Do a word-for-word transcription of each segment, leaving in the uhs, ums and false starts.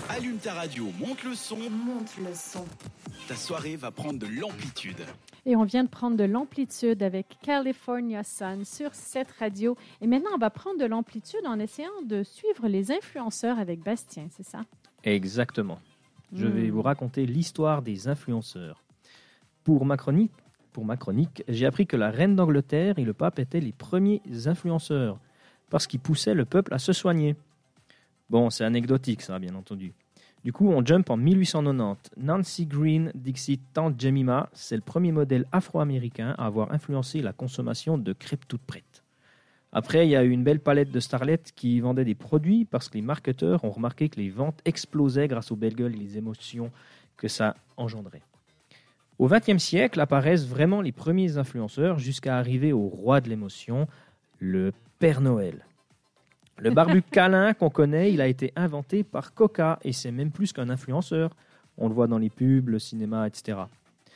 Allume ta radio, monte le son. Monte le son. Ta soirée va prendre de l'amplitude. Et on vient de prendre de l'amplitude avec California Sun sur cette radio. Et maintenant, on va prendre de l'amplitude en essayant de suivre les influenceurs avec Bastien, c'est ça? Exactement. Je Mm. vais vous raconter l'histoire des influenceurs. Pour ma chronique, pour ma chronique, j'ai appris que la reine d'Angleterre et le pape étaient les premiers influenceurs parce qu'ils poussaient le peuple à se soigner. Bon, c'est anecdotique ça, bien entendu. Du coup, on jump en mille huit cent quatre-vingt-dix. Nancy Green, Dixie Tante Jemima, c'est le premier modèle afro-américain à avoir influencé la consommation de crêpes toutes prêtes. Après, il y a eu une belle palette de starlettes qui vendaient des produits parce que les marketeurs ont remarqué que les ventes explosaient grâce aux belles gueules et les émotions que ça engendrait. Au vingtième siècle apparaissent vraiment les premiers influenceurs jusqu'à arriver au roi de l'émotion, le Père Noël. Le barbu câlin qu'on connaît, il a été inventé par Coca et c'est même plus qu'un influenceur. On le voit dans les pubs, le cinéma, et cetera.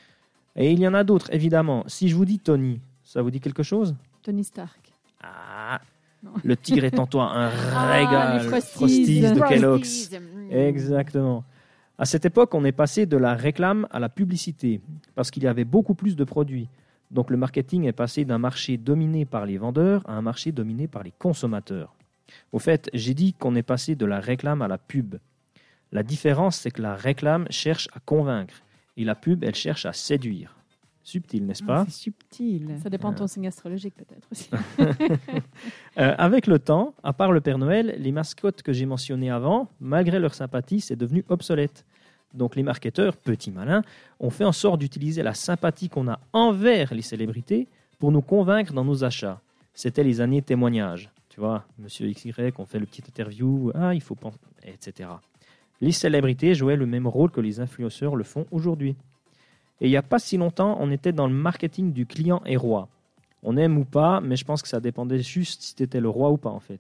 Et il y en a d'autres, évidemment. Si je vous dis Tony, ça vous dit quelque chose? Tony Stark. Ah, le tigre est en toi, un Ah, régal. les Frosties. de Frosties. Kellogg's. Mm. Exactement. À cette époque, on est passé de la réclame à la publicité parce qu'il y avait beaucoup plus de produits. Donc le marketing est passé d'un marché dominé par les vendeurs à un marché dominé par les consommateurs. Au fait, j'ai dit qu'on est passé de la réclame à la pub. La différence, c'est que la réclame cherche à convaincre et la pub, elle cherche à séduire. Subtil, n'est-ce pas? Ah, c'est subtil. Ça dépend de ton signe astrologique peut-être aussi. Euh, avec le temps, à part le Père Noël, les mascottes que j'ai mentionnées avant, malgré leur sympathie, c'est devenu obsolète. Donc les marketeurs, petits malins, ont fait en sorte d'utiliser la sympathie qu'on a envers les célébrités pour nous convaincre dans nos achats. C'était les années témoignages. Tu vois, Monsieur X Y, on fait le petit interview, ah, il faut penser, et cetera. Les célébrités jouaient le même rôle que les influenceurs le font aujourd'hui. Et il n'y a pas si longtemps, on était dans le marketing du client et roi. On aime ou pas, mais je pense que ça dépendait juste si tu étais le roi ou pas, en fait.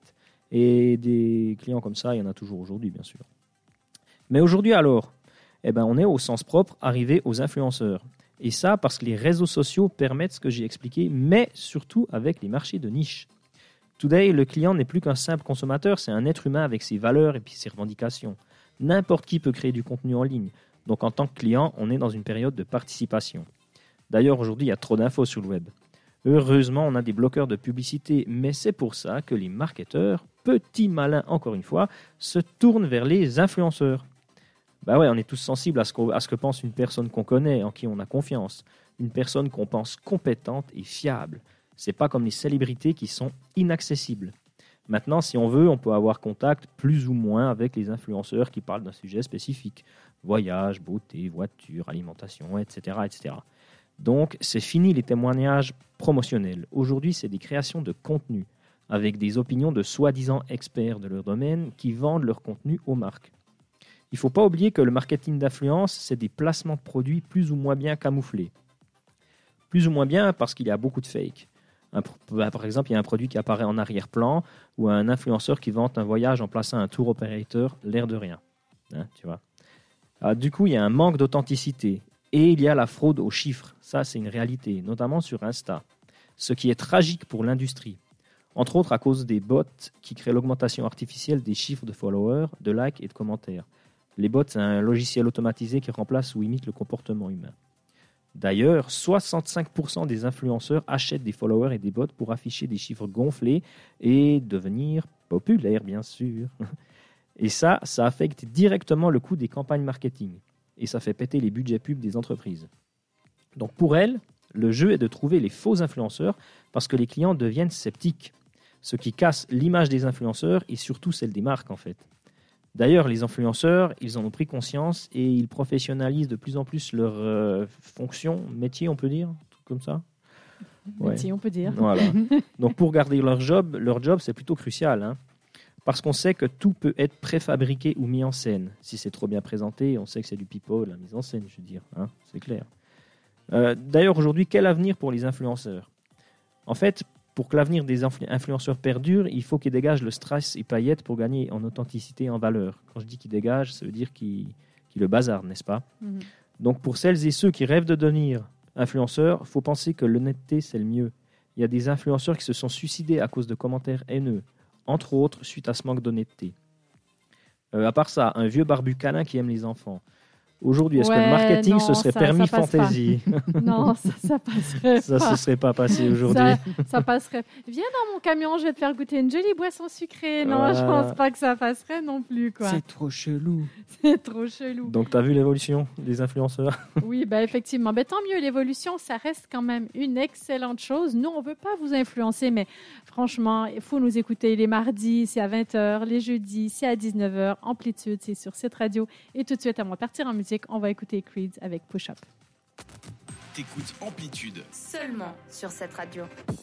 Et des clients comme ça, il y en a toujours aujourd'hui, bien sûr. Mais aujourd'hui, alors, eh ben, on est au sens propre arrivé aux influenceurs. Et ça, parce que les réseaux sociaux permettent ce que j'ai expliqué, mais surtout avec les marchés de niche. Today, le client n'est plus qu'un simple consommateur, c'est un être humain avec ses valeurs et puis ses revendications. N'importe qui peut créer du contenu en ligne. Donc en tant que client, on est dans une période de participation. D'ailleurs, aujourd'hui, il y a trop d'infos sur le web. Heureusement, on a des bloqueurs de publicité, mais c'est pour ça que les marketeurs, petits malins encore une fois, se tournent vers les influenceurs. Bah ouais, on est tous sensibles à ce, à ce que pense une personne qu'on connaît, en qui on a confiance. Une personne qu'on pense compétente et fiable. C'est pas comme les célébrités qui sont inaccessibles. Maintenant, si on veut, on peut avoir contact plus ou moins avec les influenceurs qui parlent d'un sujet spécifique. Voyage, beauté, voiture, alimentation, et cetera, et cetera. Donc, c'est fini les témoignages promotionnels. Aujourd'hui, c'est des créations de contenu avec des opinions de soi-disant experts de leur domaine qui vendent leur contenu aux marques. Il ne faut pas oublier que le marketing d'influence, c'est des placements de produits plus ou moins bien camouflés. Plus ou moins bien parce qu'il y a beaucoup de fake. Un, par exemple, il y a un produit qui apparaît en arrière-plan ou un influenceur qui vante un voyage en plaçant un tour operator, l'air de rien. Hein, tu vois. Alors, du coup, il y a un manque d'authenticité et il y a la fraude aux chiffres. Ça, c'est une réalité, notamment sur Insta. Ce qui est tragique pour l'industrie. Entre autres à cause des bots qui créent l'augmentation artificielle des chiffres de followers, de likes et de commentaires. Les bots, c'est un logiciel automatisé qui remplace ou imite le comportement humain. D'ailleurs, soixante-cinq pour cent des influenceurs achètent des followers et des bots pour afficher des chiffres gonflés et devenir populaires, bien sûr. Et ça, ça affecte directement le coût des campagnes marketing. Et ça fait péter les budgets pubs des entreprises. Donc pour elles, le jeu est de trouver les faux influenceurs parce que les clients deviennent sceptiques. Ce qui casse l'image des influenceurs et surtout celle des marques, en fait. D'ailleurs, les influenceurs, ils en ont pris conscience et ils professionnalisent de plus en plus leur euh, fonction, métier, on peut dire, tout comme ça. Métier, ouais. On peut dire. Voilà. Donc, pour garder leur job, leur job, c'est plutôt crucial, hein, parce qu'on sait que tout peut être préfabriqué ou mis en scène. Si c'est trop bien présenté, on sait que c'est du pipeau, la mise en scène, je veux dire, hein, c'est clair. Euh, d'ailleurs, aujourd'hui, quel avenir pour les influenceurs? En fait, pour que l'avenir des influ- influenceurs perdure, il faut qu'ils dégagent le stress et paillettes pour gagner en authenticité et en valeur. Quand je dis qu'ils dégagent, ça veut dire qu'ils, qu'ils le bazardent, n'est-ce pas? Mm-hmm. Donc pour celles et ceux qui rêvent de devenir influenceurs, il faut penser que l'honnêteté, c'est le mieux. Il y a des influenceurs qui se sont suicidés à cause de commentaires haineux, entre autres suite à ce manque d'honnêteté. Euh, à part ça, un vieux barbu câlin qui aime les enfants. Aujourd'hui, est-ce Ouais, que le marketing, non, ce serait ça- permis ça passe fantaisie? Non, ça, ça passerait Ça, pas. ce serait pas passé aujourd'hui. Ça, ça passerait. Viens dans mon camion, je vais te faire goûter une jolie boisson sucrée. Non, Voilà. je pense pas que ça passerait non plus, quoi. C'est trop chelou. C'est trop chelou. Donc, tu as vu l'évolution des influenceurs? Oui, ben effectivement. Ben, tant mieux, l'évolution, ça reste quand même une excellente chose. Nous, on veut pas vous influencer, mais franchement, il faut nous écouter les mardis, c'est à vingt heures, les jeudis, c'est à dix-neuf heures. Amplitude, c'est sur cette radio. Et tout de suite, on va partir en musique. On va écouter Creed avec Push Up. T'écoutes Amplitude. Seulement sur cette radio.